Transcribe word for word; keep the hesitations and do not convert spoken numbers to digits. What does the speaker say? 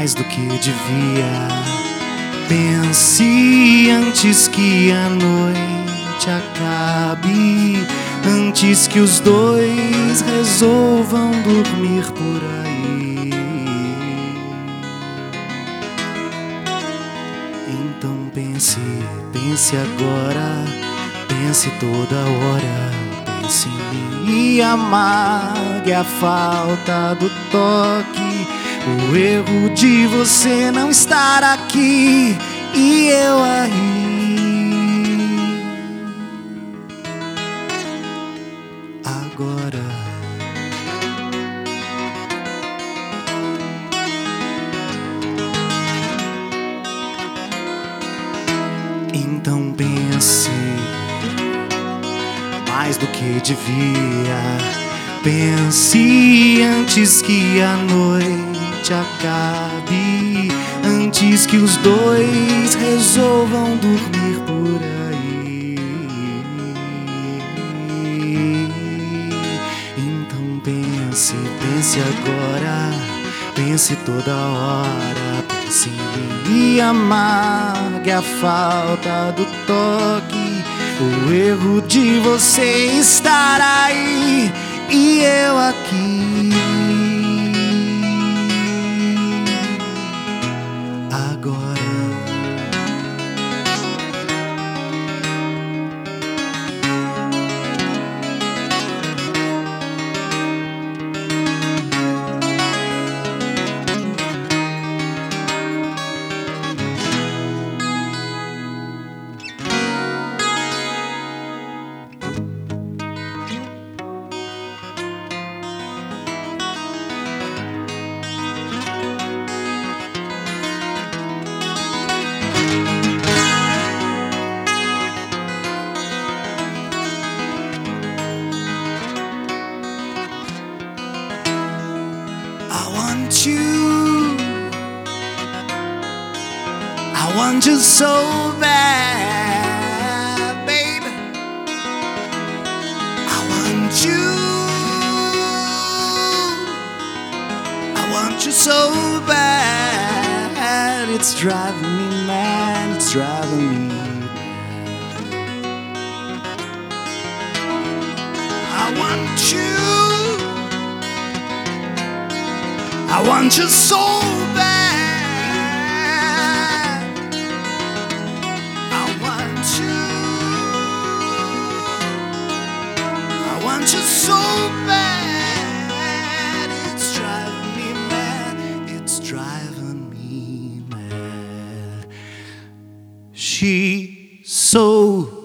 mais do que devia. Pense antes que a noite acabe, antes que os dois resolvam dormir por aí. Então pense, pense agora, pense toda hora. Pense em mim e amargue a falta do toque, o erro de você não estar aqui e eu aí. Agora então pense mais do que devia. Pense antes que a noite acabe, antes que os dois resolvam dormir por aí. Então pense, pense agora, pense toda hora. Pense em mim e amargue a falta do toque, o erro de você estar aí e eu aqui. Agora I want you, I want you so bad, baby. I want you, I want you so bad. It's driving me mad, it's driving me mad. I want you, I want you so bad. I want you, I want you so bad. It's driving me mad, it's driving me mad. She's so